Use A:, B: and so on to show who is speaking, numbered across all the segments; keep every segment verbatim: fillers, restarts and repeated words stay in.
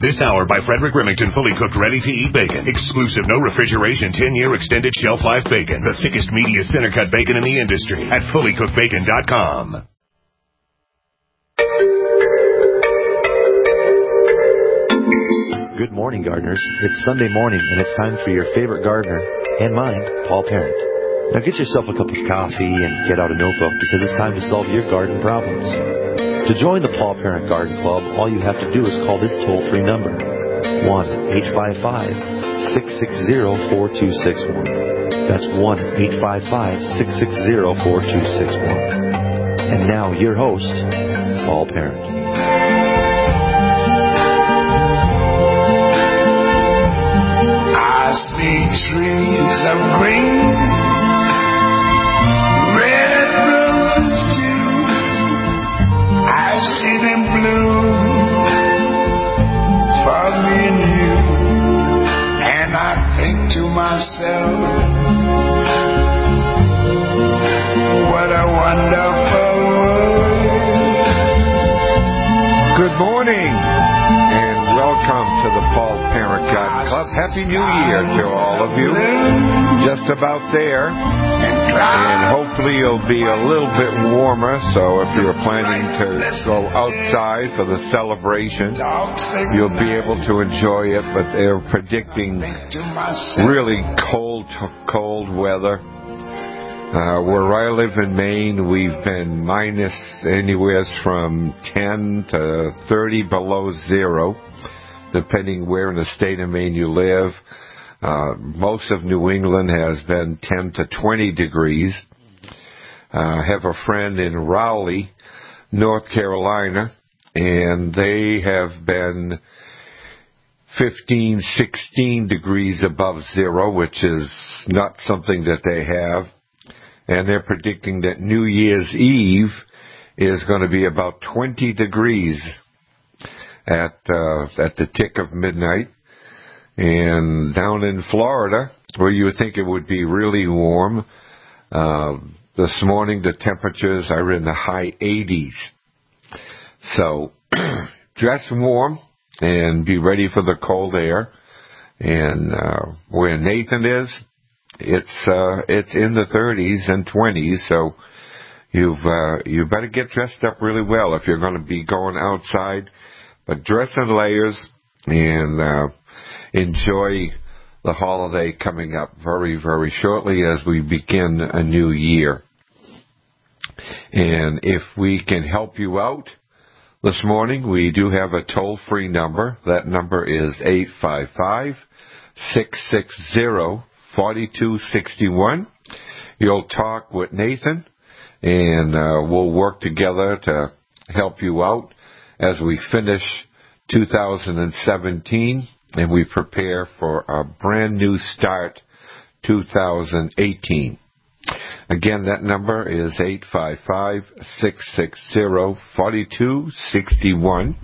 A: This hour by Frederick Remington, fully cooked, ready-to-eat bacon. Exclusive, no refrigeration, ten-year extended shelf life bacon. The thickest, meatiest center-cut bacon in the industry at fully cooked bacon dot com.
B: Good morning, gardeners. It's Sunday morning, and it's time for your favorite gardener, and mine, Paul Parent. Now get yourself a cup of coffee and get out a notebook, because it's time to solve your garden problems. To join the Paul Parent Garden Club, all you have to do is call this toll-free number, one eight five five, six six zero, four two six one. That's one eight five five, six six zero, four two six one. And now, your host, Paul Parent.
C: I see trees of green, red roses too. I see them bloom for me and you. And I think to myself, what a wonderful world.
D: Good morning, and welcome to the Paul Parent Garden Club. Happy New Year to all of you. Just about there. And hopefully it'll be a little bit warmer, so if you're planning to go outside for the celebration, you'll be able to enjoy it, but they're predicting really cold, cold weather. Uh, where I live in Maine, we've been minus anywhere from ten to thirty below zero, depending where in the state of Maine you live. Uh, most of New England has been ten to twenty degrees. Uh, I have a friend in Raleigh, North Carolina, and they have been fifteen, sixteen degrees above zero, which is not something that they have. And they're predicting that New Year's Eve is going to be about twenty degrees at uh, at the tick of midnight. And down in Florida, where you would think it would be really warm, uh, this morning the temperatures are in the high eighties. So dress warm and be ready for the cold air. And uh, where Nathan is, it's uh, it's in the thirties and twenties. So you've uh, you better get dressed up really well if you're going to be going outside. But dress in layers and uh, enjoy the holiday coming up very, very shortly as we begin a new year. And if we can help you out this morning, we do have a toll-free number. That number is eight five five, six six zero, four two six one. You'll talk with Nathan, and uh, we'll work together to help you out as we finish two thousand seventeen. And we prepare for a brand new start, two thousand eighteen. Again, that number is eight five five, six six zero, four two six one.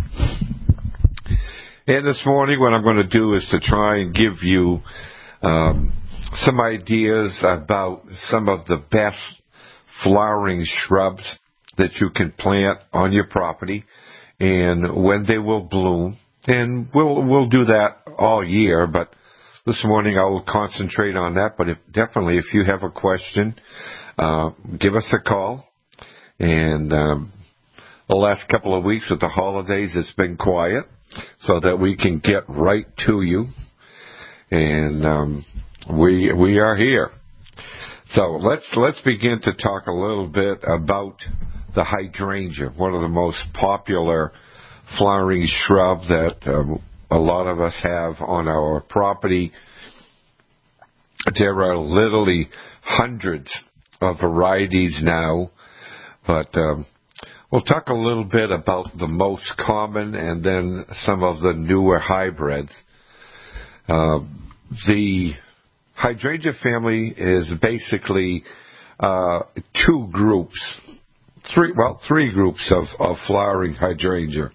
D: And this morning what I'm going to do is to try and give you um, some ideas about some of the best flowering shrubs that you can plant on your property and when they will bloom. And we'll we'll do that all year, but this morning I'll concentrate on that. But if, definitely, if you have a question, uh, give us a call. And um, the last couple of weeks with the holidays, it's been quiet, so that we can get right to you. And um, we we are here. So let's let's begin to talk a little bit about the hydrangea, one of the most popular flowering shrub that um, a lot of us have on our property. There are literally hundreds of varieties now, but um, we'll talk a little bit about the most common and then some of the newer hybrids. Uh, the hydrangea family is basically uh, two groups, three well, three groups of, of flowering hydrangea.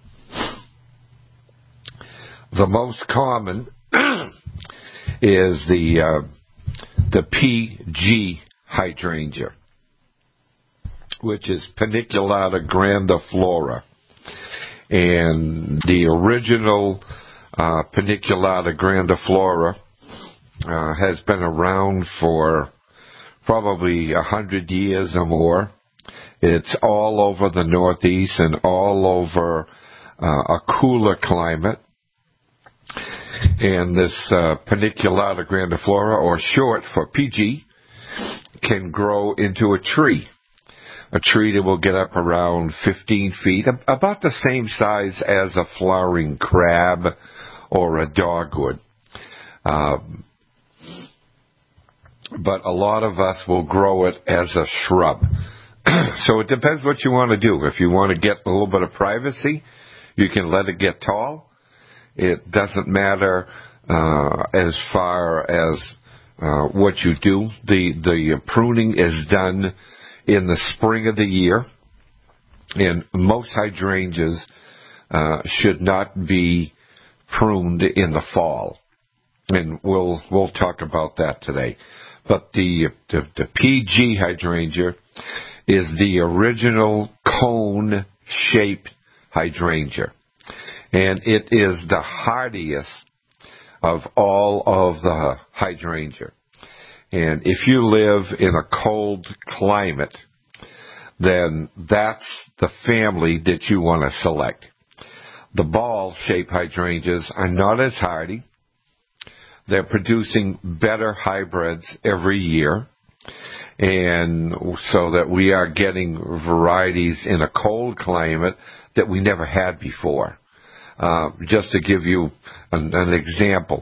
D: The most common is the uh, the P G hydrangea, which is Paniculata grandiflora. And the original uh, Paniculata grandiflora uh, has been around for probably a hundred years or more. It's all over the Northeast and all over uh, a cooler climate. And this uh, Paniculata grandiflora, or short for P G, can grow into a tree. A tree that will get up around fifteen feet, about the same size as a flowering crab or a dogwood. Um, but a lot of us will grow it as a shrub. So it depends what you want to do. If you want to get a little bit of privacy, you can let it get tall. It doesn't matter uh, as far as uh, what you do. The, the pruning is done in the spring of the year, and most hydrangeas uh, should not be pruned in the fall, and we'll we'll talk about that today. But the the, the P G hydrangea is the original cone-shaped hydrangea, and it is the hardiest of all of the hydrangea. And if you live in a cold climate, then that's the family that you want to select. The ball-shaped hydrangeas are not as hardy. They're producing better hybrids every year, and so that we are getting varieties in a cold climate that we never had before. Uh, just to give you an, an example.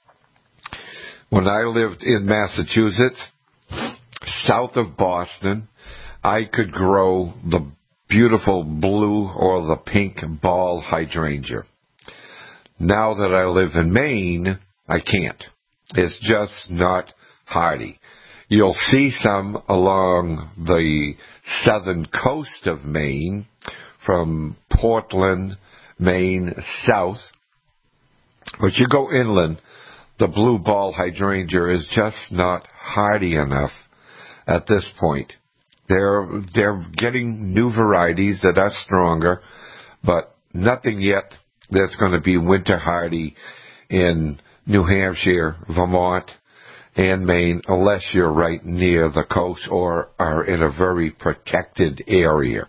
D: When I lived in Massachusetts, south of Boston, I could grow the beautiful blue or the pink ball hydrangea. Now that I live in Maine, I can't. It's just not hardy. You'll see some along the southern coast of Maine, from Portland, Maine, south. But you go inland, the blue ball hydrangea is just not hardy enough at this point. They're, they're getting new varieties that are stronger, but nothing yet that's going to be winter hardy in New Hampshire, Vermont, and Maine, unless you're right near the coast or are in a very protected area.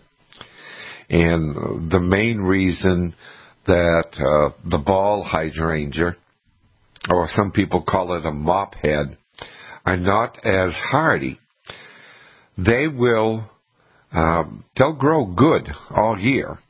D: And the main reason that uh, the ball hydrangea, or some people call it a mop head, are not as hardy. They will, um, they'll grow good all year.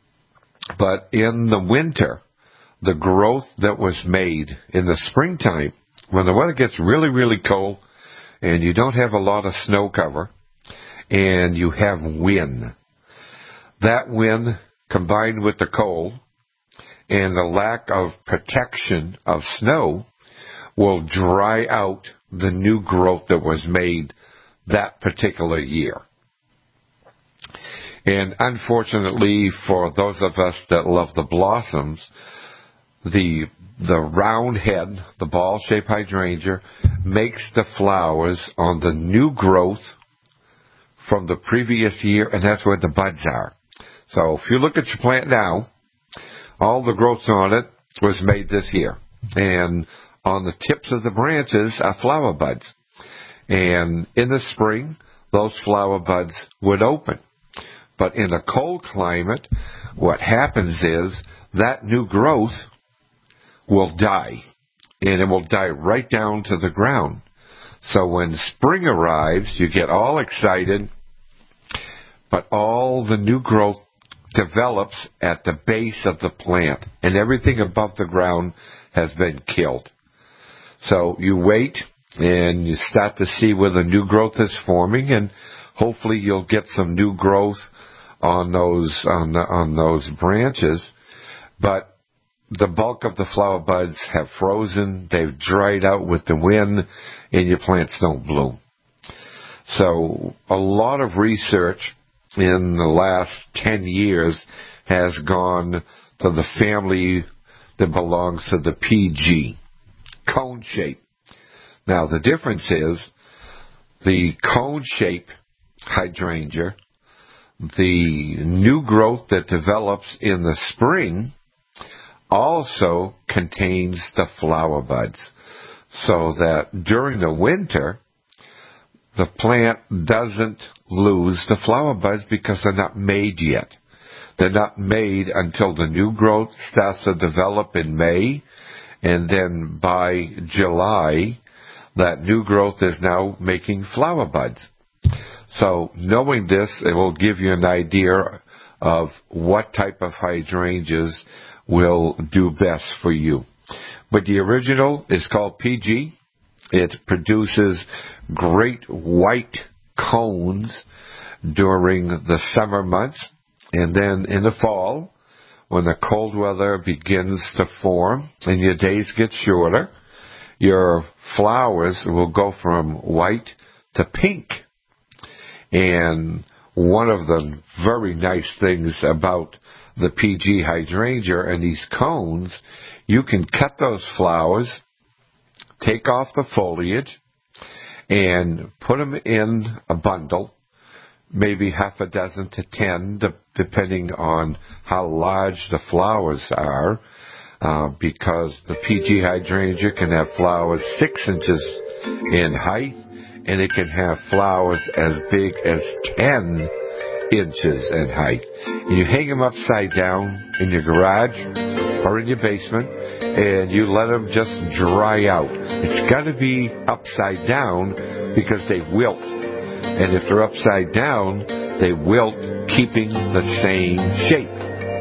D: But in the winter, the growth that was made in the springtime, when the weather gets really, really cold and you don't have a lot of snow cover and you have wind, that wind combined with the cold and the lack of protection of snow will dry out the new growth that was made that particular year. And unfortunately for those of us that love the blossoms, the the round head, the ball-shaped hydrangea, makes the flowers on the new growth from the previous year, and that's where the buds are. So if you look at your plant now, all the growth on it was made this year. And on the tips of the branches are flower buds. And in the spring, those flower buds would open. But in a cold climate, what happens is that new growth will die. And it will die right down to the ground. So when spring arrives, you get all excited, but all the new growth develops at the base of the plant, and everything above the ground has been killed. So you wait, and you start to see where the new growth is forming, and hopefully you'll get some new growth on those on, the, on those branches. But the bulk of the flower buds have frozen, they've dried out with the wind, and your plants don't bloom. So a lot of research in the last ten years has gone to the family that belongs to the P G, cone shape. Now the difference is the cone shape hydrangea, the new growth that develops in the spring also contains the flower buds, so that during the winter, the plant doesn't lose the flower buds because they're not made yet. They're not made until the new growth starts to develop in May, and then by July, that new growth is now making flower buds. So knowing this, it will give you an idea of what type of hydrangeas will do best for you. But the original is called P G. It produces great white cones during the summer months. And then in the fall, when the cold weather begins to form and your days get shorter, your flowers will go from white to pink. And one of the very nice things about the P G hydrangea and these cones, you can cut those flowers, take off the foliage, and put them in a bundle, maybe half a dozen to ten, depending on how large the flowers are, uh, because the P G hydrangea can have flowers six inches in height, and it can have flowers as big as ten inches in height. And you hang them upside down in your garage or in your basement, and you let them just dry out. It's got to be upside down because they wilt. And if they're upside down, they wilt, keeping the same shape.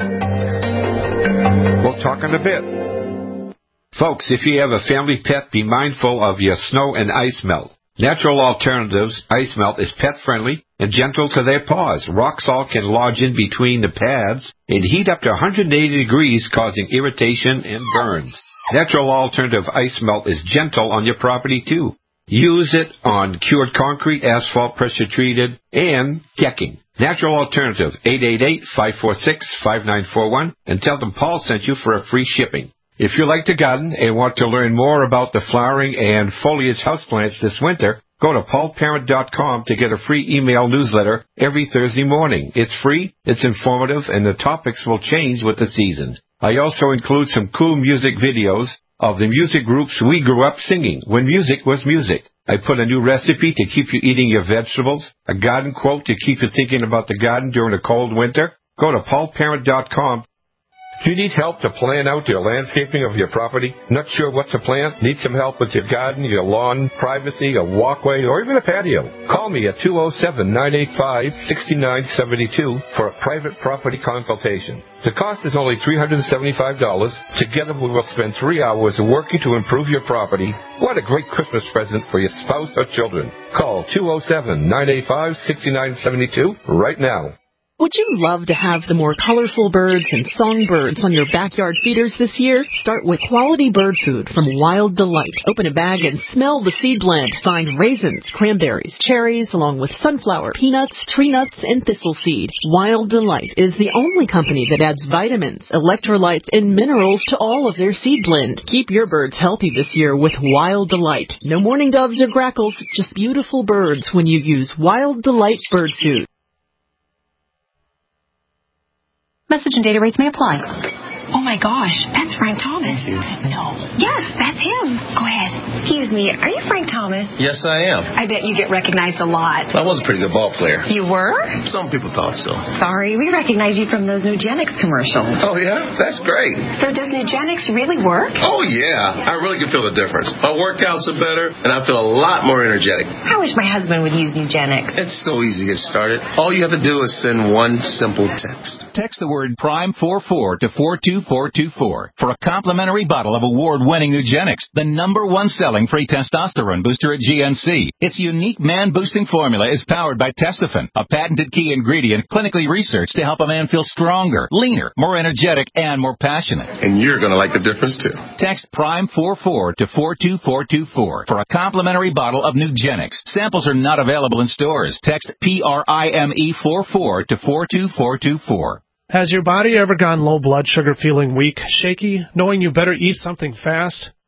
D: We'll talk in a bit.
E: Folks, if you have a family pet, be mindful of your snow and ice melt. Natural Alternatives Ice Melt is pet-friendly and gentle to their paws. Rock salt can lodge in between the pads and heat up to one hundred eighty degrees, causing irritation and burns. Natural Alternative Ice Melt is gentle on your property, too. Use it on cured concrete, asphalt, pressure-treated, and decking. Natural Alternative, eight eight eight, five four six, five nine four one, and tell them Paul sent you for a free shipping. If you like to garden and want to learn more about the flowering and foliage houseplants this winter, go to paul parent dot com to get a free email newsletter every Thursday morning. It's free, it's informative, and the topics will change with the season. I also include some cool music videos of the music groups we grew up singing when music was music. I put a new recipe to keep you eating your vegetables, a garden quote to keep you thinking about the garden during a cold winter. Go to paul parent dot com.
F: Do you need help to plan out your landscaping of your property? Not sure what to plant? Need some help with your garden, your lawn, privacy, a walkway, or even a patio? Call me at two oh seven, nine eight five, six nine seven two for a private property consultation. The cost is only three hundred seventy-five dollars. Together we will spend three hours working to improve your property. What a great Christmas present for your spouse or children. Call two oh seven, nine eight five, six nine seven two right now.
G: Would you love to have the more colorful birds and songbirds on your backyard feeders this year? Start with quality bird food from Wild Delight. Open a bag and smell the seed blend. Find raisins, cranberries, cherries, along with sunflower, peanuts, tree nuts, and thistle seed. Wild Delight is the only company that adds vitamins, electrolytes, and minerals to all of their seed blend. Keep your birds healthy this year with Wild Delight. No mourning doves or grackles, just beautiful birds when you use Wild Delight bird food.
H: Message and data rates may apply. Oh, my gosh. That's Frank Thomas. No. Yes, that's him. Go ahead. Excuse me. Are you Frank Thomas?
I: Yes, I am.
H: I bet you get recognized a lot.
I: I was a pretty good ball player.
H: You were?
I: Some people thought so.
H: Sorry. We recognize you from those Nugenics commercials.
I: Oh, yeah? That's great.
H: So does Nugenics really work?
I: Oh, yeah. I really can feel the difference. My workouts are better, and I feel a lot more energetic.
H: I wish my husband would use Nugenics.
I: It's so easy to get started. All you have to do is send one simple text.
J: Text the word Prime forty-four to four two four two four for a complimentary bottle of award-winning Nugenics, the number one selling free testosterone booster at G N C. Its unique man-boosting formula is powered by Testofen, a patented key ingredient clinically researched to help a man feel stronger, leaner, more energetic, and more passionate.
I: And you're going to like the difference, too.
J: Text Prime forty-four to four two four two four for a complimentary bottle of Nugenics. Samples are not available in stores. Text P R I M E forty-four to four two four two four.
K: Has your body ever gone low blood sugar, feeling weak, shaky, knowing you better eat something fast?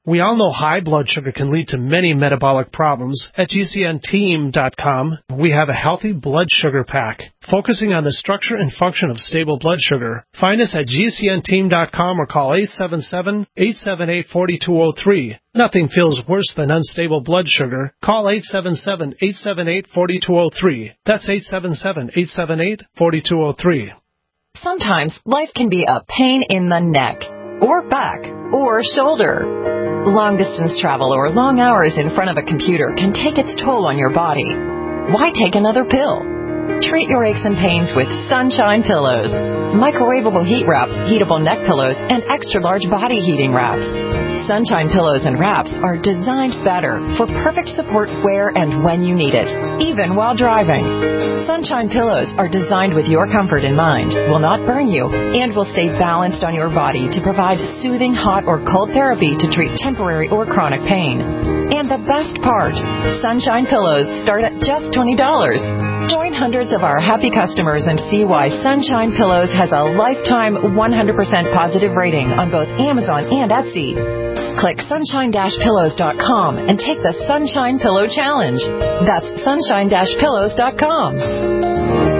K: We all know high blood sugar can lead to many metabolic problems. At G C N team dot com, we have a healthy blood sugar pack, focusing on the structure and function of stable blood sugar. Find us at G C N team dot com or call eight seven seven, eight seven eight, four two zero three. Nothing feels worse than unstable blood sugar. Call eight seven seven, eight seven eight, four two zero three. That's eight seven seven, eight seven eight, four two zero three.
L: Sometimes life can be a pain in the neck, or back, or shoulder. Long-distance travel or long hours in front of a computer can take its toll on your body. Why take another pill? Treat your aches and pains with Sunshine Pillows. Microwavable heat wraps, heatable neck pillows, and extra-large body heating wraps. Sunshine Pillows and wraps are designed better for perfect support where and when you need it, even while driving. Sunshine Pillows are designed with your comfort in mind, will not burn you, and will stay balanced on your body to provide soothing hot or cold therapy to treat temporary or chronic pain. And the best part, Sunshine Pillows start at just twenty dollars. Join hundreds of our happy customers and see why Sunshine Pillows has a lifetime one hundred percent positive rating on both Amazon and Etsy. Click sunshine dash pillows dot com and take the Sunshine Pillow Challenge. That's sunshine dash pillows dot com.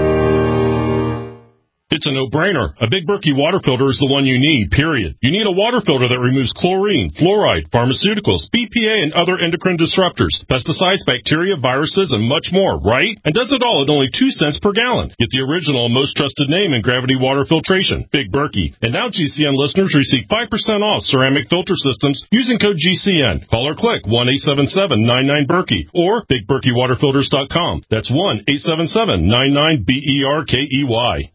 M: It's a no-brainer. A Big Berkey water filter is the one you need, period. You need a water filter that removes chlorine, fluoride, pharmaceuticals, B P A, and other endocrine disruptors, pesticides, bacteria, viruses, and much more, right? And does it all at only two cents per gallon. Get the original and most trusted name in gravity water filtration, Big Berkey. And now G C N listeners receive five percent off ceramic filter systems using code G C N. Call or click one eight seven seven, nine nine, Berkey or big berkey water filters dot com. That's one eight seven seven, nine nine, B E R K E Y.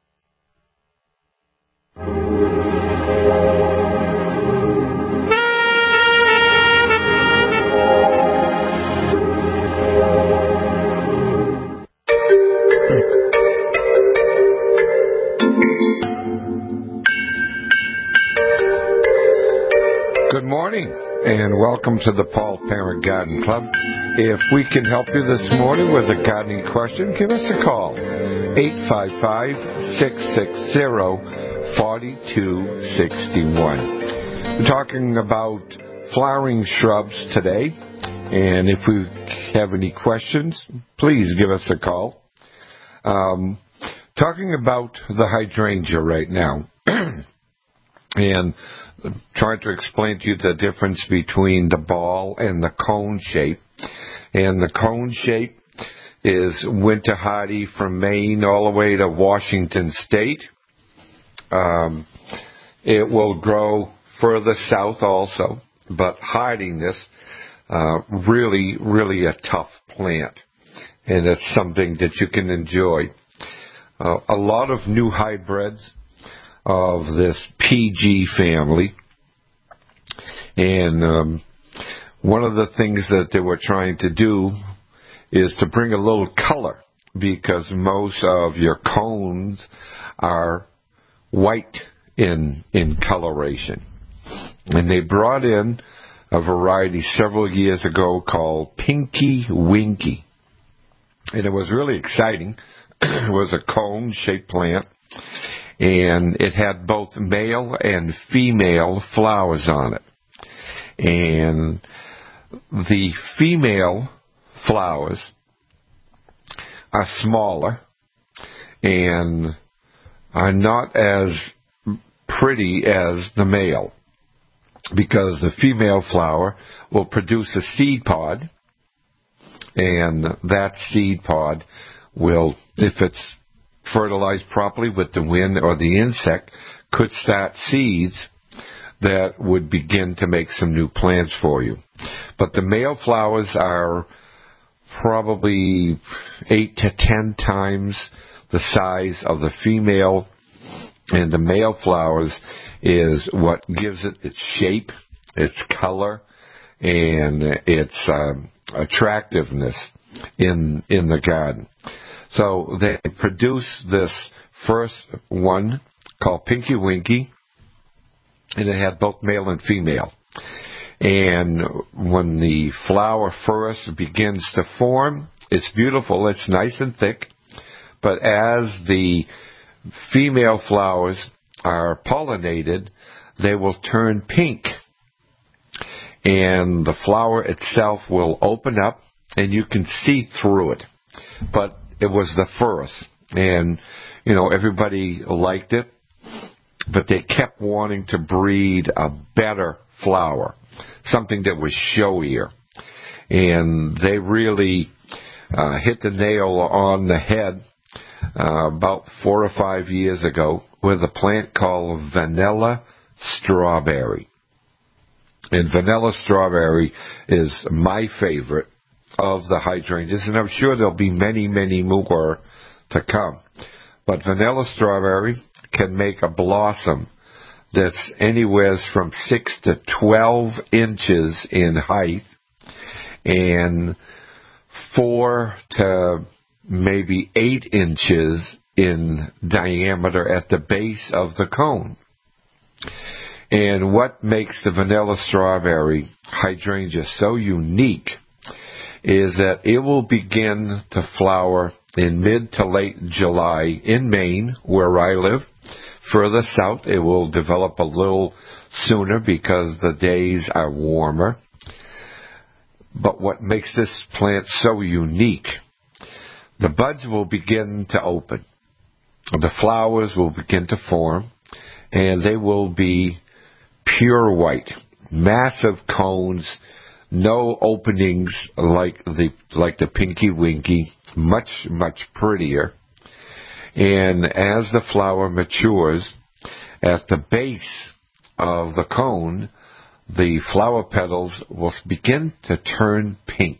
D: Good morning, and welcome to the Paul Parent Garden Club. If we can help you this morning with a gardening question, give us a call. eight five five, six six zero, four two six one. We're talking about flowering shrubs today, and if we have any questions, please give us a call. Um, talking about the hydrangea right now, and trying to explain to you the difference between the ball and the cone shape. And the cone shape is winter hardy from Maine all the way to Washington State. Um, it will grow further south also, but hardiness, uh, really, really a tough plant. And it's something that you can enjoy. Uh, a lot of new hybrids of this P G family. And um, one of the things that they were trying to do is to bring a little color, because most of your cones are white in in coloration. And they brought in a variety several years ago called Pinky Winky. And it was really exciting. It was a cone-shaped plant. And it had both male and female flowers on it. And the female flowers are smaller and are not as pretty as the male, because the female flower will produce a seed pod, and that seed pod will, if it's fertilized properly with the wind or the insect, could start seeds that would begin to make some new plants for you. But the male flowers are probably eight to ten times the size of the female, and the male flowers is what gives it its shape, its color, and its um, attractiveness in in the garden. So they produce this first one called Pinky Winky, and it had both male and female. And when the flower first begins to form, it's beautiful, it's nice and thick, but as the female flowers are pollinated, they will turn pink. and the flower itself will open up, and you can see through it. But it was the first, and, you know, everybody liked it, but they kept wanting to breed a better flower, something that was showier. And they really uh, hit the nail on the head uh, about four or five years ago with a plant called vanilla strawberry. And vanilla strawberry is my favorite of the hydrangeas, and I'm sure there'll be many, many more to come. But vanilla strawberry can make a blossom that's anywhere from six to twelve inches in height and four to maybe eight inches in diameter at the base of the cone. And what makes the vanilla strawberry hydrangea so unique is that it will begin to flower in mid to late July in Maine, where I live. Further south, it will develop a little sooner because the days are warmer. But what makes this plant so unique, the buds will begin to open. The flowers will begin to form, and they will be pure white, massive cones, no openings like the like the Pinky Winky, much, much prettier. And as the flower matures, at the base of the cone, the flower petals will begin to turn pink.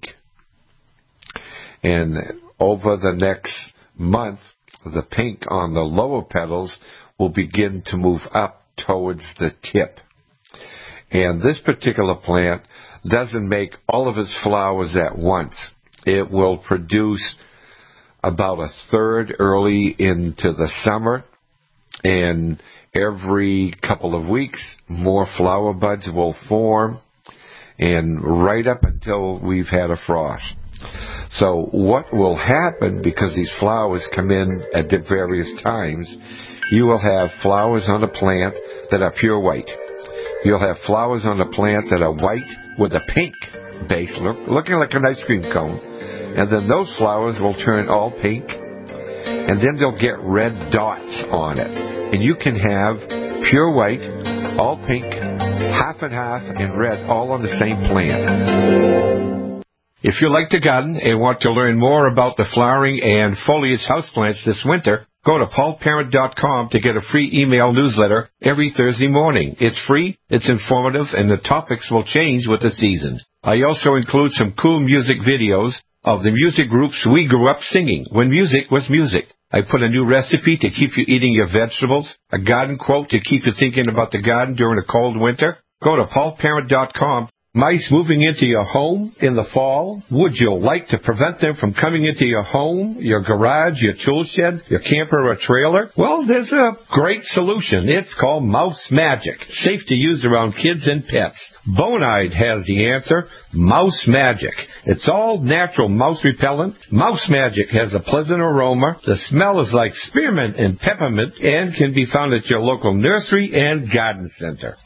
D: And over the next month, the pink on the lower petals will begin to move up towards the tip. And this particular plant doesn't make all of its flowers at once. It will produce about a third early into the summer, and every couple of weeks more flower buds will form, and right up until we've had a frost. So what will happen, because these flowers come in at various times, you will have flowers on a plant that are pure white. You'll have flowers on a plant that are white with a pink base, look, looking like an ice cream cone. And then those flowers will turn all pink, and then they'll get red dots on it. And you can have pure white, all pink, half and half, and red, all on the same plant. If you like to garden and want to learn more about the flowering and foliage houseplants this winter, go to paul parent dot com to get a free email newsletter every Thursday morning. It's free, it's informative, and the topics will change with the seasons. I also include some cool music videos of the music groups we grew up singing when music was music. I put a new recipe to keep you eating your vegetables, a garden quote to keep you thinking about the garden during a cold winter. Go to paul parent dot com. Mice moving into your home in the fall? Would you like to prevent them from coming into your home, your garage, your tool shed, your camper or trailer? Well, there's a great solution. It's called Mouse Magic, safe to use around kids and pets. Bonide has the answer, Mouse Magic. It's all natural mouse repellent. Mouse Magic has a pleasant aroma. The smell is like spearmint and peppermint and can be found at your local nursery and garden center.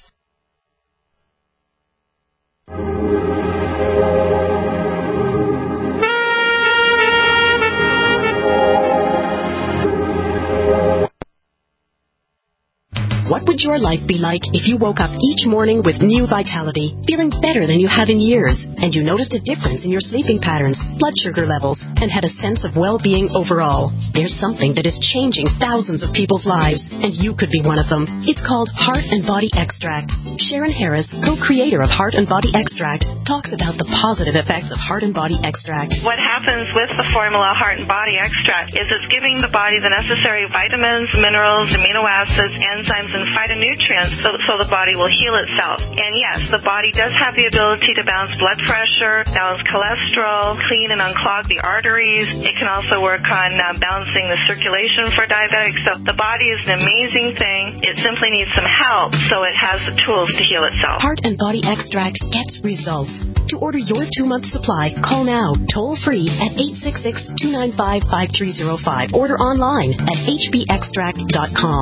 N: What would your life be like if you woke up each morning with new vitality, feeling better than you have in years, and you noticed a difference in your sleeping patterns, blood sugar levels, and had a sense of well-being overall? There's something that is changing thousands of people's lives, and you could be one of them. It's called Heart and Body Extract. Sharon Harris, co-creator of Heart and Body Extract, talks about the positive effects of Heart and Body Extract.
O: What happens with the formula Heart and Body Extract is it's giving the body the necessary vitamins, minerals, amino acids, enzymes, and phytonutrients so, so the body will heal itself. And yes, the body does have the ability to balance blood pressure, balance cholesterol, clean and unclog the arteries. It can also work on uh, balancing the circulation for diabetics. So the body is an amazing thing. It simply needs some help so it has the tools to heal itself.
N: Heart and Body Extract gets results. To order your two-month supply, call now, toll-free at eight six six, two nine five, five three zero five. Order online at h b extract dot com.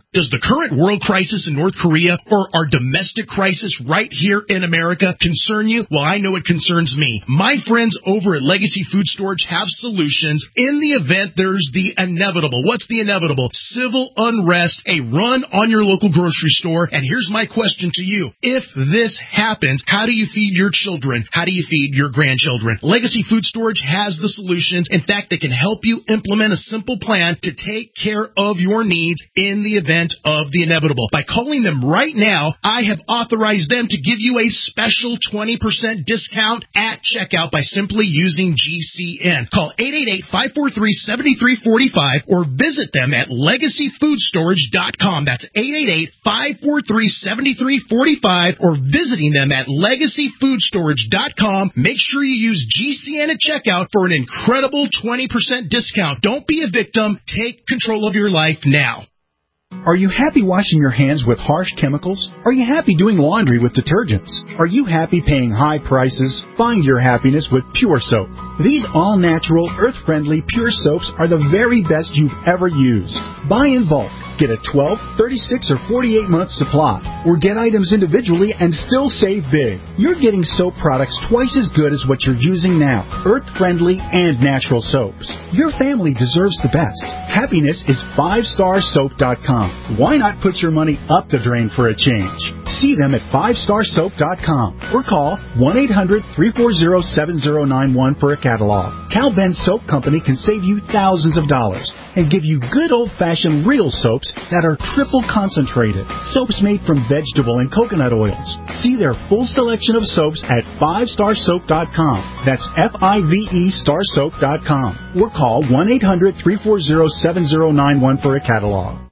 P: Does the current world crisis in North Korea or our domestic crisis right here in America concern you? Well, I know it concerns me. My friends over at Legacy Food Storage have solutions in the event there's the inevitable. What's the inevitable? Civil unrest, a run on your local grocery store. And here's my question to you. If this happens, how do you feed your children? How do you feed your grandchildren? Legacy Food Storage has the solutions. In fact, they can help you implement a simple plan to take care of your needs in the event of the inevitable. By calling them right now, I have authorized them to give you a special twenty percent discount at checkout by simply using G C N. Call eight eight eight, five four three, seven three four five or visit them at legacy food storage dot com. That's eight eight eight, five four three, seven three four five or visiting them at legacy food storage dot com. Make sure you use G C N at checkout for an incredible twenty percent discount. Don't be a victim. Take control of your life now.
Q: Are you happy washing your hands with harsh chemicals? Are you happy doing laundry with detergents? Are you happy paying high prices? Find your happiness with Pure Soap. These all-natural, earth-friendly Pure Soaps are the very best you've ever used. Buy in bulk. Get a twelve, thirty-six, or forty-eight month supply. Or get items individually and still save big. You're getting soap products twice as good as what you're using now. Earth-friendly and natural soaps. Your family deserves the best. Happiness is five star soap dot com. Why not put your money up the drain for a change? See them at five star soap dot com or call one eight hundred, three four zero, seven zero nine one for a catalog. Cal Ben Soap Company can save you thousands of dollars and give you good old-fashioned real soaps that are triple concentrated. Soaps made from vegetable and coconut oils. See their full selection of soaps at five star soap dot com. That's F I V E star soap dot com. Or call one eight hundred, three four zero, seven zero nine one for a catalog.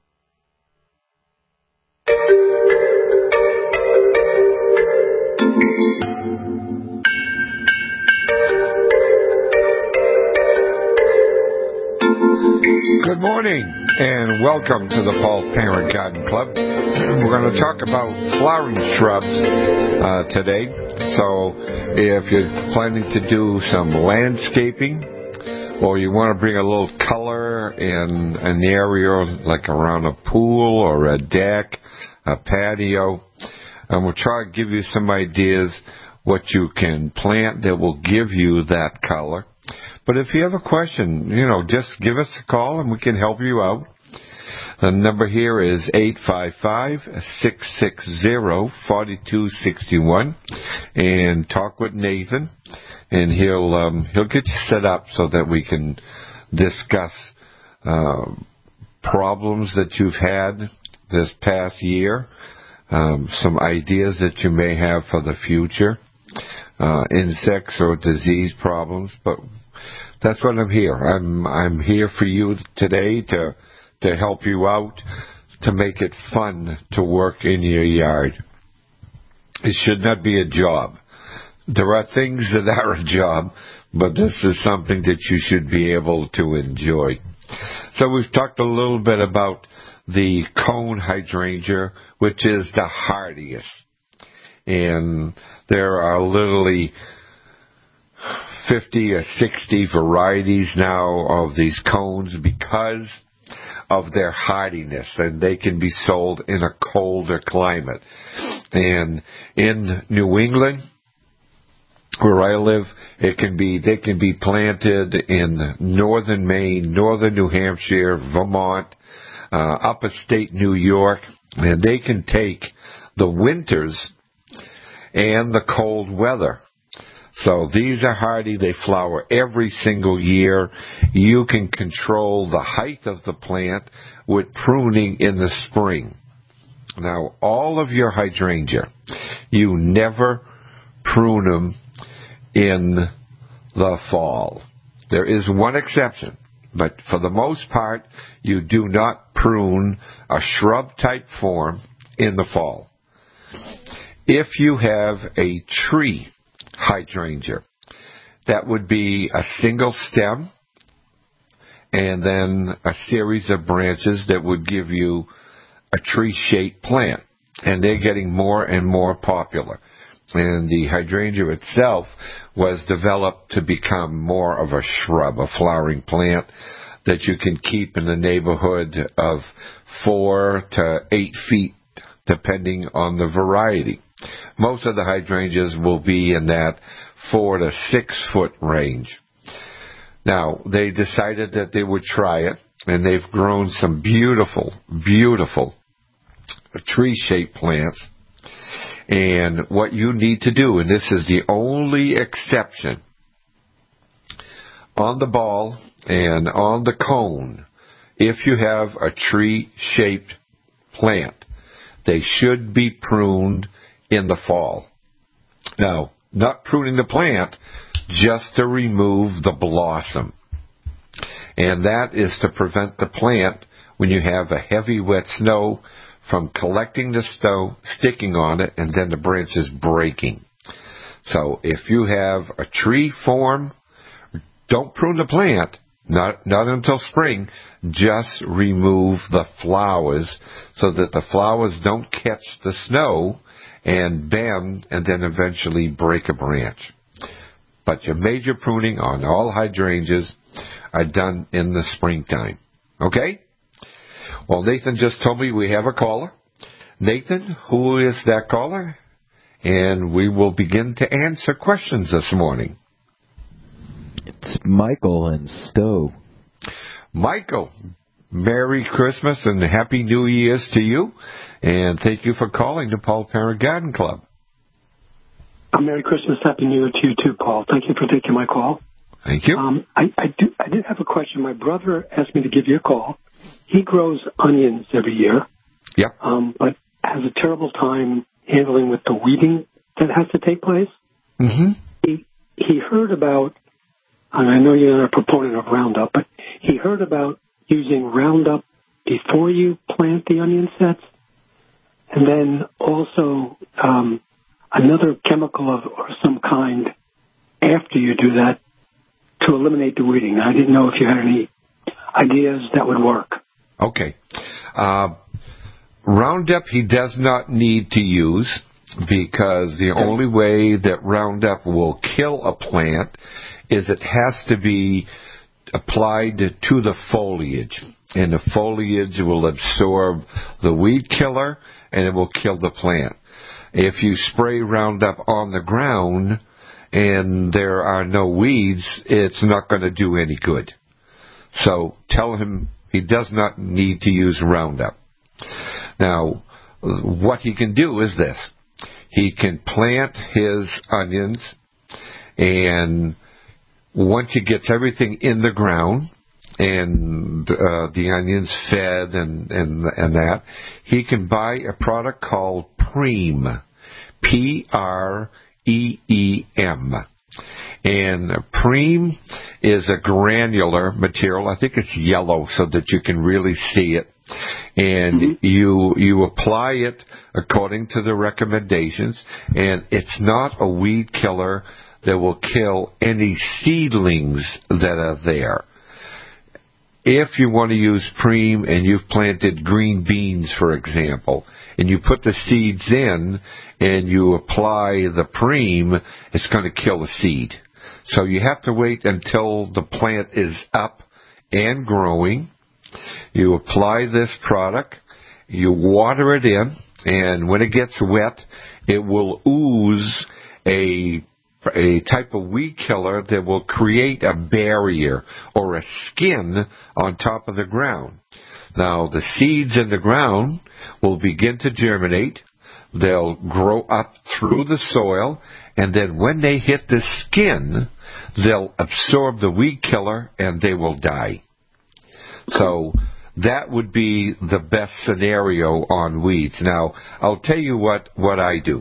D: Good morning, and welcome to the Paul Parent Garden Club. We're going to talk about flowering shrubs uh, today. So if you're planning to do some landscaping, or you want to bring a little color in an area like around a pool or a deck, a patio, and we'll try to give you some ideas what you can plant that will give you that color. But if you have a question, you know, just give us a call and we can help you out. The number here is eight five five, six six zero, four two six one, and talk with Nathan, and he'll um, he'll get you set up so that we can discuss uh, problems that you've had this past year, um, some ideas that you may have for the future, uh, insects or disease problems, but that's what I'm here. I'm I'm here for you today to to help you out, to make it fun to work in your yard. It should not be a job. There are things that are a job, but this is something that you should be able to enjoy. So we've talked a little bit about the cone hydrangea, which is the hardiest. And there are literally fifty or sixty varieties now of these cones because of their hardiness, and they can be sold in a colder climate. And in New England, where I live, it can be they can be planted in northern Maine, northern New Hampshire, Vermont, uh, upstate New York, and they can take the winters and the cold weather. So these are hardy. They flower every single year. You can control the height of the plant with pruning in the spring. Now, all of your hydrangea, you never prune them in the fall. There is one exception, but for the most part, you do not prune a shrub-type form in the fall. If you have a tree hydrangea, that would be a single stem and then a series of branches that would give you a tree-shaped plant. And they're getting more and more popular. And the hydrangea itself was developed to become more of a shrub, a flowering plant that you can keep in the neighborhood of four to eight feet, depending on the variety. Most of the hydrangeas will be in that four to six foot range. Now, they decided that they would try it, and they've grown some beautiful, beautiful tree-shaped plants. And what you need to do, and this is the only exception, on the ball and on the cone, if you have a tree-shaped plant, they should be pruned in the fall. Now, not pruning the plant, just to remove the blossom. And that is to prevent the plant, when you have a heavy wet snow, from collecting the snow, sticking on it, and then the branches breaking. So if you have a tree form, don't prune the plant, not, not until spring. Just remove the flowers so that the flowers don't catch the snow and bend and then eventually break a branch. But your major pruning on all hydrangeas are done in the springtime. Okay? Well, Nathan just told me we have a caller. Nathan, who is that caller? And we will begin to answer questions this morning.
R: It's Michael in Stowe.
D: Michael, Merry Christmas and Happy New Year's to you. And thank you for calling the Paul Parent Garden Club.
S: Uh, Merry Christmas, Happy New Year to you too, Paul. Thank you for taking my call.
D: Thank you.
S: Um, I, I, do, I did have a question. My brother asked me to give you a call. He grows onions every year.
D: Yep.
S: Um, but has a terrible time handling with the weeding that has to take place.
D: Mm-hmm.
S: He he heard about, and I know you're not a proponent of Roundup, but he heard about using Roundup before you plant the onion sets, and then also um, another chemical of or some kind after you do that to eliminate the weeding. I didn't know if you had any ideas that would work.
D: Okay. Uh, Roundup he does not need to use because the only way that Roundup will kill a plant is it has to be applied to the foliage. And the foliage will absorb the weed killer and it will kill the plant. If you spray Roundup on the ground and there are no weeds, it's not going to do any good. So tell him he does not need to use Roundup. Now, what he can do is this. He can plant his onions, and once he gets everything in the ground and uh, the onions fed and, and, and that, he can buy a product called Preem, P R E E M. And Preem is a granular material. I think it's yellow so that you can really see it. And mm-hmm. you you apply it according to the recommendations. And it's not a weed killer that will kill any seedlings that are there. If you want to use Preem and you've planted green beans, for example, and you put the seeds in and you apply the Preem, it's going to kill the seed. So you have to wait until the plant is up and growing. You apply this product, you water it in, and when it gets wet, it will ooze a a type of weed killer that will create a barrier or a skin on top of the ground. Now, the seeds in the ground will begin to germinate. They'll grow up through the soil, and then when they hit the skin, they'll absorb the weed killer and they will die. So that would be the best scenario on weeds. Now, I'll tell you what, what I do.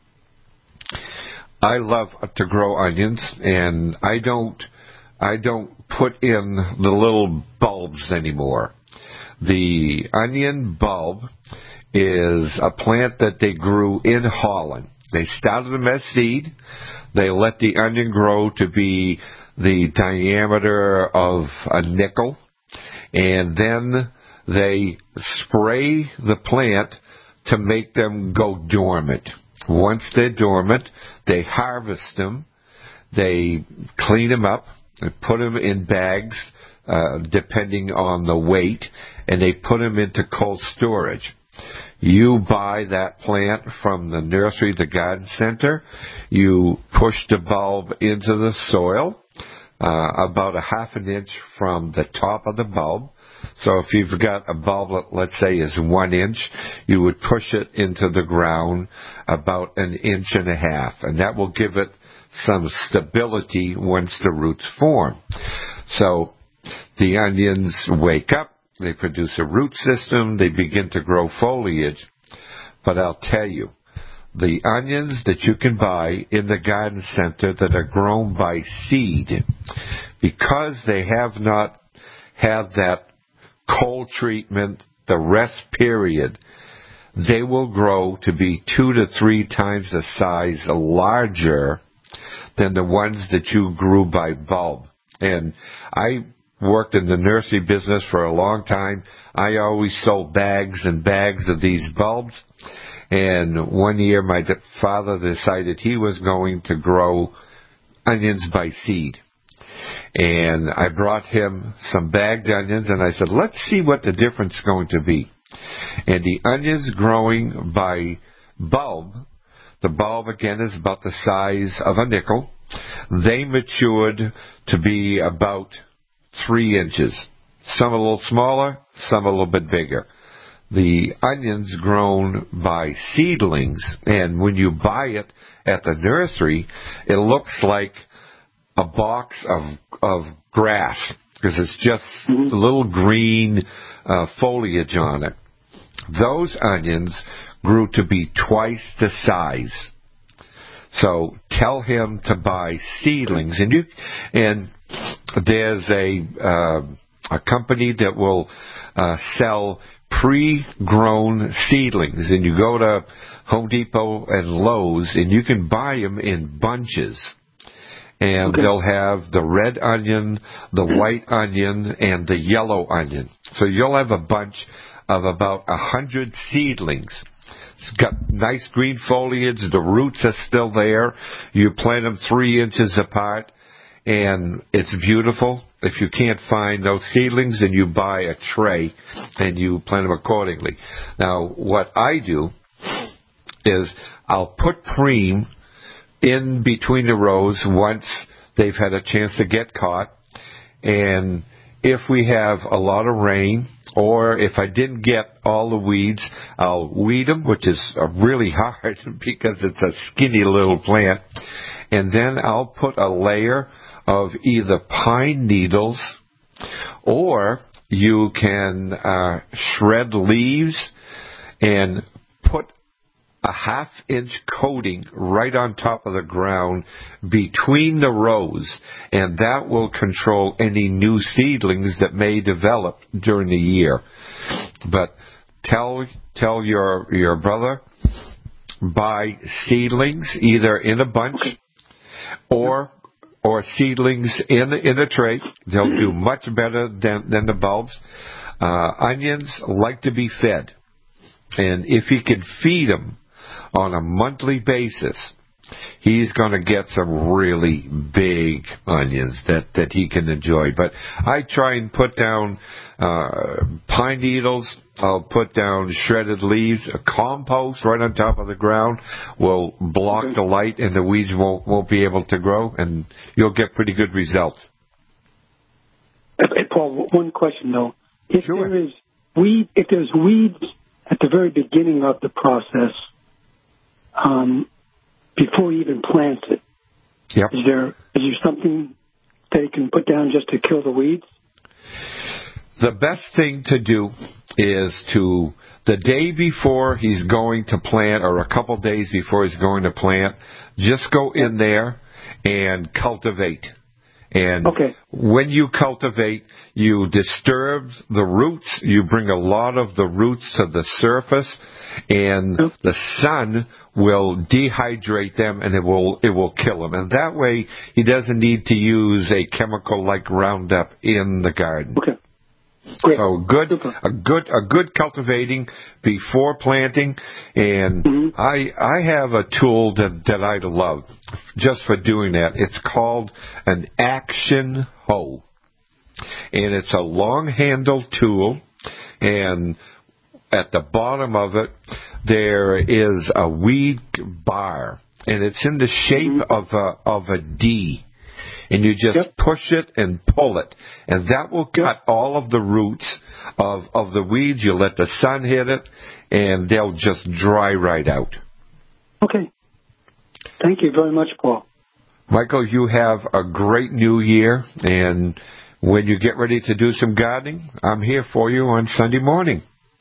D: I love to grow onions, and I don't I don't put in the little bulbs anymore. The onion bulb is a plant that they grew in Holland. They started them as seed. They let the onion grow to be the diameter of a nickel, and then they spray the plant to make them go dormant. Once they're dormant, they harvest them, they clean them up, and put them in bags, uh, depending on the weight, and they put them into cold storage. You buy that plant from the nursery, the garden center. You push the bulb into the soil, uh, about a half an inch from the top of the bulb. So if you've got a bulb that, let's say, is one inch, you would push it into the ground about an inch and a half, and that will give it some stability once the roots form. So the onions wake up, they produce a root system, they begin to grow foliage. But I'll tell you, the onions that you can buy in the garden center that are grown by seed, because they have not had that cold treatment, the rest period, they will grow to be two to three times the size larger than the ones that you grew by bulb. And I worked in the nursery business for a long time. I always sold bags and bags of these bulbs. And one year my father decided he was going to grow onions by seed. And I brought him some bagged onions, and I said, let's see what the difference is going to be. And the onions growing by bulb, the bulb again is about the size of a nickel. They matured to be about three inches. Some a little smaller, some a little bit bigger. The onions grown by seedlings, and when you buy it at the nursery, it looks like a box of of grass, because it's just mm-hmm. the little green uh, foliage on it. Those onions grew to be twice the size. So tell him to buy seedlings, and you and there's a uh, a company that will uh, sell pre-grown seedlings, and you go to Home Depot and Lowe's, and you can buy them in bunches. And okay. they'll have the red onion, the white onion, and the yellow onion. So you'll have a bunch of about a hundred seedlings. It's got nice green foliage. The roots are still there. You plant them three inches apart, and it's beautiful. If you can't find those seedlings, then you buy a tray, and you plant them accordingly. Now, what I do is I'll put Preem in between the rows once they've had a chance to get caught. And if we have a lot of rain, or if I didn't get all the weeds, I'll weed them, which is really hard because it's a skinny little plant. And then I'll put a layer of either pine needles, or you can uh, shred leaves and put a half inch coating right on top of the ground between the rows, and that will control any new seedlings that may develop during the year. But tell tell your your brother, buy seedlings either in a bunch or or seedlings in in a tray. They'll do much better than than the bulbs. Uh, onions like to be fed, and if you can feed them on a monthly basis, he's going to get some really big onions that, that he can enjoy. But I try and put down uh, pine needles. I'll put down shredded leaves. A compost right on top of the ground will block the light, and the weeds won't, won't be able to grow, and you'll get pretty good results.
S: Hey, Paul, one question, though. If
D: sure.
S: there is weed, if there's weeds at the very beginning of the process, Um, before he even plants it,
D: yep.
S: is there is there something that he can put down just to kill the weeds?
D: The best thing to do is to, the day before he's going to plant, or a couple days before he's going to plant, just go in there and cultivate. And
S: okay.
D: when you cultivate, you disturb the roots. You bring a lot of the roots to the surface, and yep. the sun will dehydrate them, and it will it will kill them. And that way, he doesn't need to use a chemical like Roundup in the garden.
S: Okay. Great.
D: So good,
S: Super.
D: a good, a good cultivating before planting, and mm-hmm. I I have a tool that that I love just for doing that. It's called an action hoe, and it's a long-handled tool, and at the bottom of it, there is a weed bar, and it's in the shape mm-hmm. of a of a D. And you just yep. push it and pull it, and that will cut yep. all of the roots of, of the weeds. You let the sun hit it, and they'll just dry right out.
S: Okay. Thank you very much, Paul.
D: Michael, you have a great new year, and when you get ready to do some gardening, I'm here for you on Sunday morning.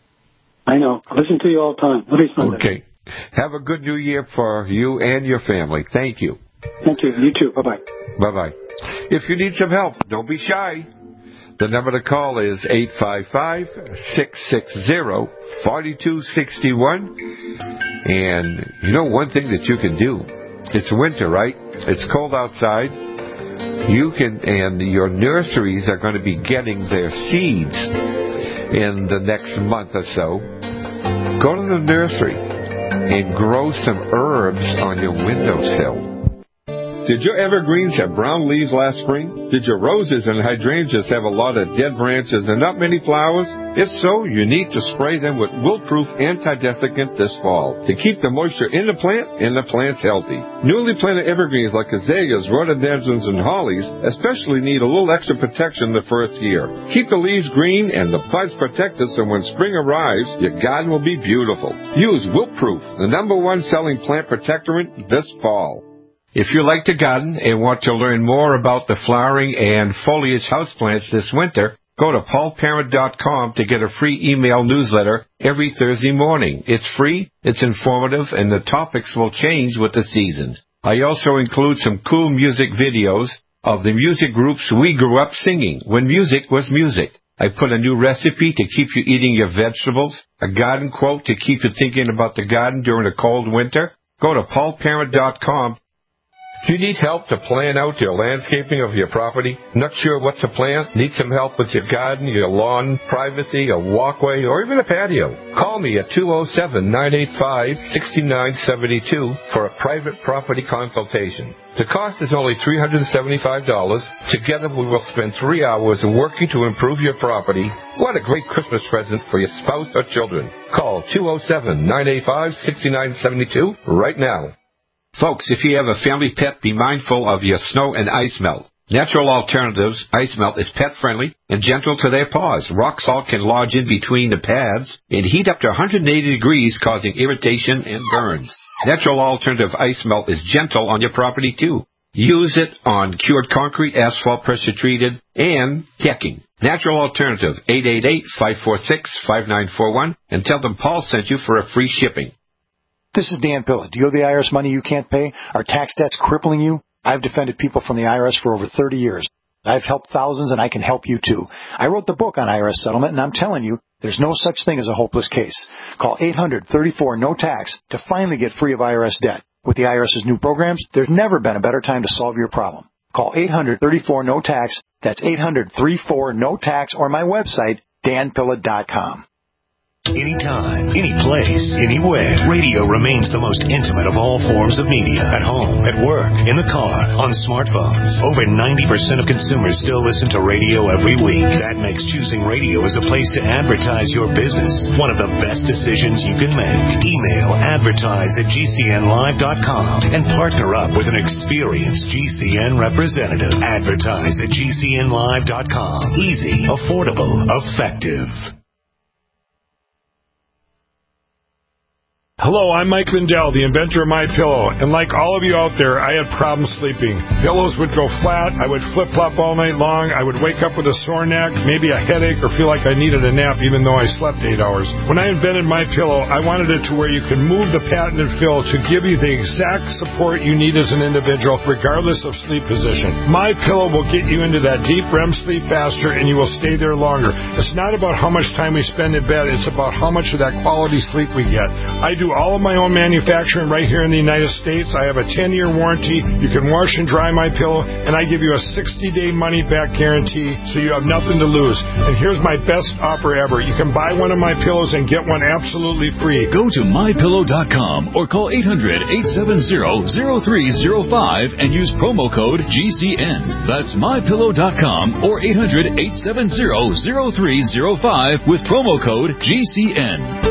S: I know. I listen to you all the time. Every Sunday.
D: Okay. Have a good new year for you and your family. Thank you.
S: Thank you. You too. Bye-bye.
D: Bye-bye. If you need some help, don't be shy. The number to call is eight five five, six six zero, four two six one. And you know one thing that you can do? It's winter, right? It's cold outside. You can, and your nurseries are going to be getting their seeds in the next month or so. Go to the nursery and grow some herbs on your windowsill. Did your evergreens have brown leaves last spring? Did your roses and hydrangeas have a lot of dead branches and not many flowers? If so, you need to spray them with wilt-proof anti-desiccant this fall to keep the moisture in the plant and the plants healthy. Newly planted evergreens like azaleas, rhododendrons, and hollies especially need a little extra protection the first year. Keep the leaves green and the buds protected so when spring arrives, your garden will be beautiful. Use Wilt-Proof, the number one selling plant protectorant this fall. If you like to garden and want to learn more about the flowering and foliage houseplants this winter, go to paul parent dot com to get a free email newsletter every Thursday morning. It's free, it's informative, and the topics will change with the seasons. I also include some cool music videos of the music groups we grew up singing when music was music. I put a new recipe to keep you eating your vegetables, a garden quote to keep you thinking about the garden during a cold winter. Go to paul parent dot com.
F: Do you need help to plan out your landscaping of your property? Not sure what to plant? Need some help with your garden, your lawn, privacy, a walkway, or even a patio? Call me at two oh seven, nine eight five, six nine seven two for a private property consultation. The cost is only three hundred seventy-five dollars. Together we will spend three hours working to improve your property. What a great Christmas present for your spouse or children. Call two oh seven, nine eight five, six nine seven two right now.
E: Folks, if you have a family pet, be mindful of your snow and ice melt. Natural Alternatives Ice Melt is pet-friendly and gentle to their paws. Rock salt can lodge in between the pads and heat up to one hundred eighty degrees, causing irritation and burns. Natural Alternative Ice Melt is gentle on your property, too. Use it on cured concrete, asphalt, pressure-treated, and decking. Natural Alternative, eight eight eight, five four six, five nine four one, and tell them Paul sent you for a free shipping.
Q: This is Dan Pilla. Do you owe the I R S money you can't pay? Are tax debts crippling you? I've defended people from the I R S for over thirty years. I've helped thousands, and I can help you, too. I wrote the book on I R S settlement, and I'm telling you, there's no such thing as a hopeless case. Call eight hundred, thirty-four, no tax to finally get free of I R S debt. With the IRS's new programs, there's never been a better time to solve your problem. Call eight hundred, thirty-four, no tax. That's eight hundred, thirty-four, no tax, or my website, dan pilla dot com.
A: Anytime, any place, anywhere, radio remains the most intimate of all forms of media. At home, at work, in the car, on smartphones. Over ninety percent of consumers still listen to radio every week. That makes choosing radio as a place to advertise your business one of the best decisions you can make. Email advertise at g c n live dot com and partner up with an experienced G C N representative. Advertise at g c n live dot com. Easy, affordable, effective.
T: Hello, I'm Mike Lindell, the inventor of MyPillow, and like all of you out there, I had problems sleeping. Pillows would go flat, I would flip-flop all night long, I would wake up with a sore neck, maybe a headache, or feel like I needed a nap even though I slept eight hours. When I invented MyPillow, I wanted it to where you can move the patented fill to give you the exact support you need as an individual, regardless of sleep position. MyPillow will get you into that deep R E M sleep faster, and you will stay there longer. It's not about how much time we spend in bed, it's about how much of that quality sleep we get. I do all of my own manufacturing right here in the United States. I have a ten-year warranty. You can wash and dry my pillow, and I give you a sixty-day money-back guarantee, so you have nothing to lose. And here's my best offer ever. You can buy one of my pillows and get one absolutely free.
U: Go to my pillow dot com or call eight hundred, eight seven zero, zero three zero five and use promo code G C N. That's my pillow dot com or eight hundred, eight seven zero, zero three zero five with promo code G C N.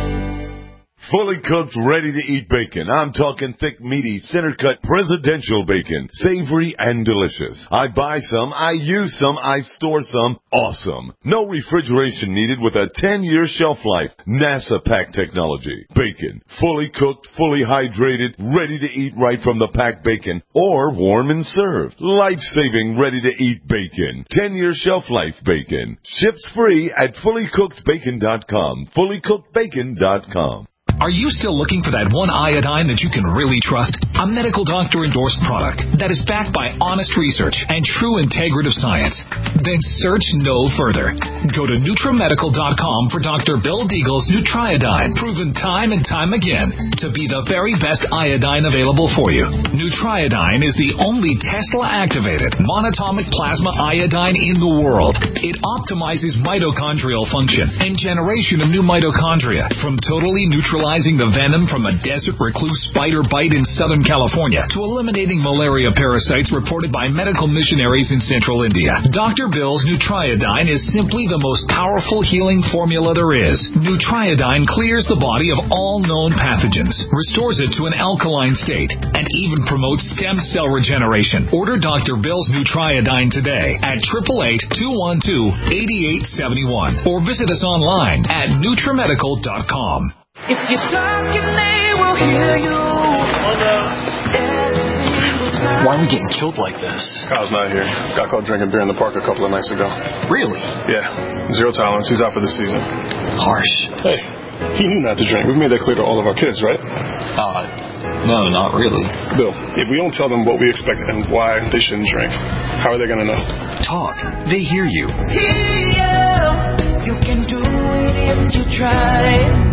V: Fully cooked, ready-to-eat bacon. I'm talking thick, meaty, center-cut presidential bacon. Savory and delicious. I buy some, I use some, I store some. Awesome. No refrigeration needed with a ten-year shelf life. NASA pack technology. Bacon. Fully cooked, fully hydrated, ready to eat right from the packed bacon. Or warm and served. Life-saving, ready-to-eat bacon. ten-year shelf life bacon. Ships free at fully cooked bacon dot com. fully cooked bacon dot com.
W: Are you still looking for that one iodine that you can really trust? A medical doctor-endorsed product that is backed by honest research and true integrative science? Then search no further. Go to Nutramedical dot com for Doctor Bill Deagle's Nutriodine, proven time and time again to be the very best iodine available for you. Nutriodine is the only Tesla-activated monatomic plasma iodine in the world. It optimizes mitochondrial function and generation of new mitochondria from totally neutralizing the venom from a desert recluse spider bite in Southern California to eliminating malaria parasites reported by medical missionaries in central India. Doctor Bill's Nutriodine is simply the most powerful healing formula there is. Nutriodine clears the body of all known pathogens, restores it to an alkaline state, and even promotes stem cell regeneration. Order Doctor Bill's Nutriodine today at eight eight eight, two one two, eight eight seven one or visit us online at Nutramedical dot com.
X: If you're talking, they will hear you.
Y: Why are we getting killed like this?
Z: Kyle's not here. Got caught drinking beer in the park a couple of nights ago.
Y: Really?
Z: Yeah. Zero tolerance. He's out for the season.
Y: Harsh.
Z: Hey, he knew not to drink. We've made that clear to all of our kids, right?
Y: Uh, no, not really.
Z: Bill, if we don't tell them what we expect and why they shouldn't drink, how are they going to know?
Y: Talk. They hear you.
X: Here, you can do it if you try.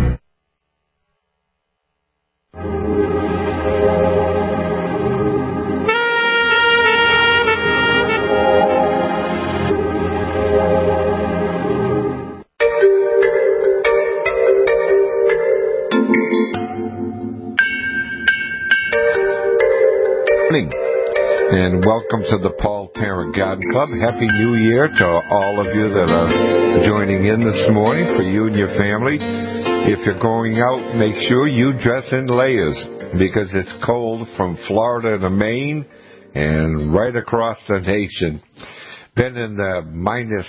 D: And welcome to the Paul Parent Garden Club. Happy New Year to all of you that are joining in this morning, for you and your family. If you're going out, make sure you dress in layers, because it's cold from Florida to Maine and right across the nation. Been in the minus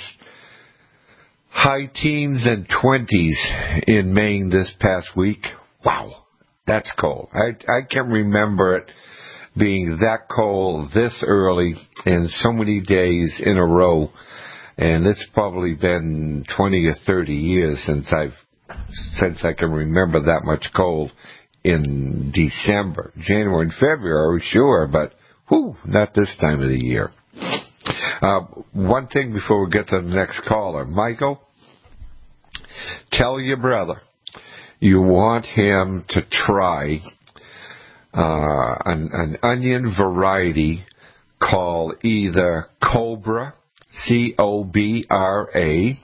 D: high teens and twenties in Maine this past week. Wow, that's cold. I, I can't remember it being that cold this early in so many days in a row, and it's probably been twenty or thirty years since I've since I can remember that much cold in December. January and February, sure, but whew, not this time of the year. Uh, one thing before we get to the next caller. Michael, tell your brother you want him to try Uh, an, an onion variety called either Cobra, C O B R A,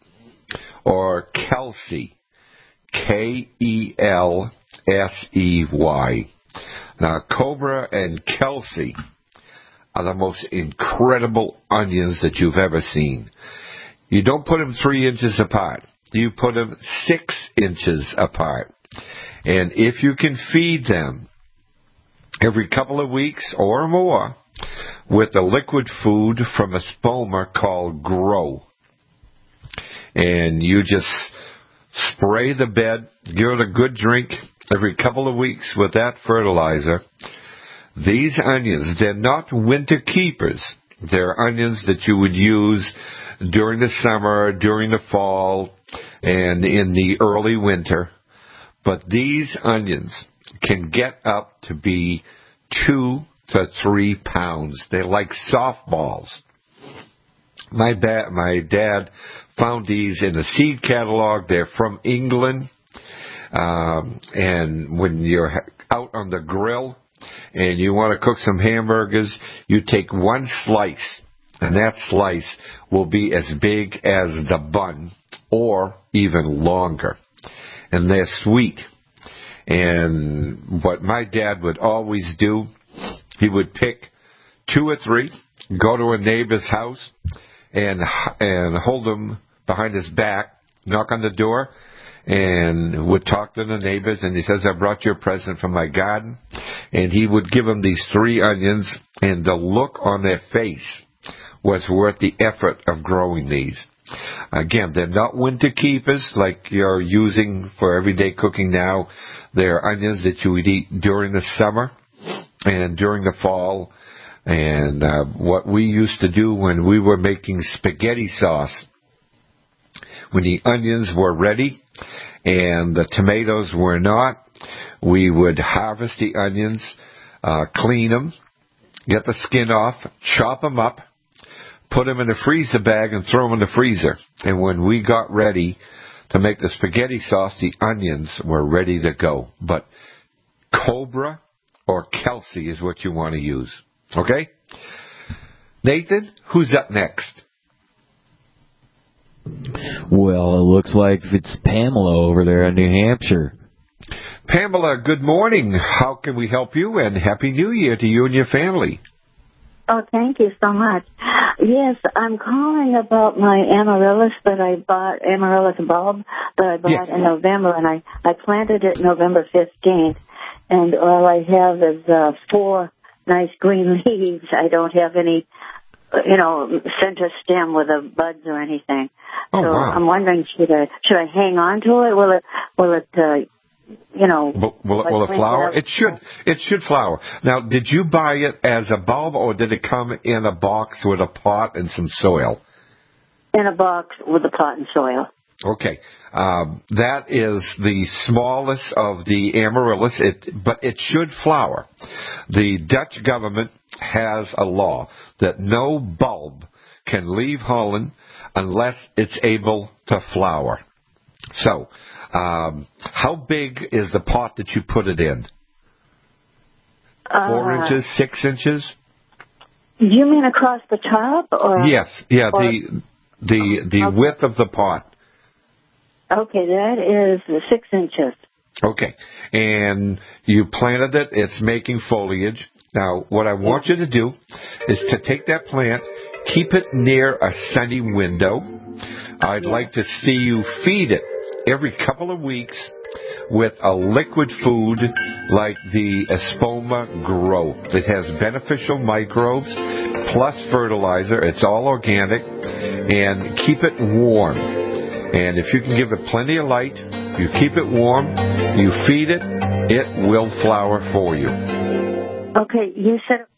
D: or Kelsey, K E L S E Y. Now, Cobra and Kelsey are the most incredible onions that you've ever seen. You don't put them three inches apart. You put them six inches apart. And if you can feed them every couple of weeks or more with a liquid food from a spomer called Grow, and you just spray the bed, give it a good drink every couple of weeks with that fertilizer. These onions, they're not winter keepers. They're onions that you would use during the summer, during the fall, and in the early winter. But these onions can get up to be two to three pounds. They're like softballs. My, ba- my dad found these in a seed catalog. They're from England.
E: Um, and when you're out on the grill and you want to cook some hamburgers, you take one slice, and that slice will be as big as the bun or even longer. And they're sweet. And what my dad would always do, he would pick two or three, go to a neighbor's house, and and hold them behind his back, knock on the door, and would talk to the neighbors, and he says, I brought you a present from my garden. And he would give them these three onions, and the look on their face was worth the effort of growing these. Again, they're not winter keepers like you're using for everyday cooking now. They're onions that you would eat during the summer and during the fall. And uh, what we used to do when we were making spaghetti sauce, when the onions were ready and the tomatoes were not, we would harvest the onions, uh, clean them, get the skin off, chop them up, put them in a freezer bag and throw them in the freezer. And when we got ready to make the spaghetti sauce, the onions were ready to go. But Cobra or Kelsey is what you want to use. Okay? Nathan, who's up next?
R: Well, it looks like it's Pamela over there in New Hampshire.
E: Pamela, good morning. How can we help you? And Happy New Year to you and your family.
B: Oh, thank you so much. Yes, I'm calling about my amaryllis that I bought, amaryllis bulb that I bought yes. in November, and I, I planted it November fifteenth, and all I have is uh, four nice green leaves. I don't have any, you know, center stem with a buds or anything.
E: Oh,
B: so
E: wow.
B: I'm wondering, should I should I hang on to it? Will it will it uh, you know?
E: Will, will, it, will it flower? It should. It should flower. Now, did you buy it as a bulb, or did it come in a box with a pot and some soil?
B: In a box with a pot and soil.
E: Okay, um, that is the smallest of the amaryllis, it, but it should flower. The Dutch government has a law that no bulb can leave Holland unless it's able to flower. So, um, how big is the pot that you put it in? Four
B: Uh,
E: inches, six inches?
B: Do you mean across the top, or?
E: Yes, yeah,
B: or,
E: the the the
B: okay.
E: width of the pot.
B: Okay, that is six inches.
E: Okay, and you planted it. It's making foliage. Now, what I want you to do is to take that plant, keep it near a sunny window. I'd like to see you feed it every couple of weeks with a liquid food like the Espoma Grow. It has beneficial microbes plus fertilizer. It's all organic, and keep it warm. And if you can give it plenty of light, you keep it warm, you feed it, it will flower for you.
B: Okay, you said...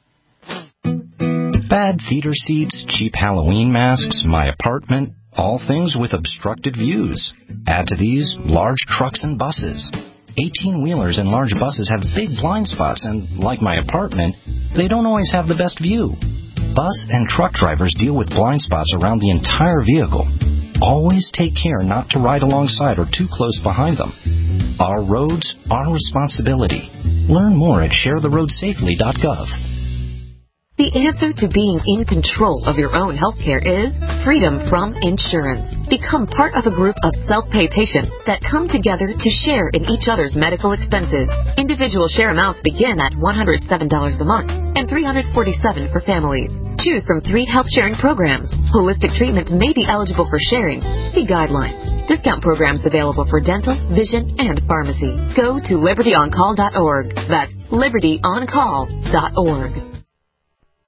C: Bad theater seats, cheap Halloween masks, my apartment, all things with obstructed views. Add to these, large trucks and buses. eighteen-wheelers and large buses have big blind spots, and like my apartment, they don't always have the best view. Bus and truck drivers deal with blind spots around the entire vehicle. Always take care not to ride alongside or too close behind them. Our roads, our responsibility. Learn more at share the road safely dot gov.
G: The answer to being in control of your own healthcare is freedom from insurance. Become part of a group of self-pay patients that come together to share in each other's medical expenses. Individual share amounts begin at one hundred seven dollars a month and three hundred forty-seven dollars for families. Choose from three health sharing programs. Holistic treatments may be eligible for sharing. See guidelines. Discount programs available for dental, vision, and pharmacy. Go to liberty on call dot org. That's liberty on call dot org.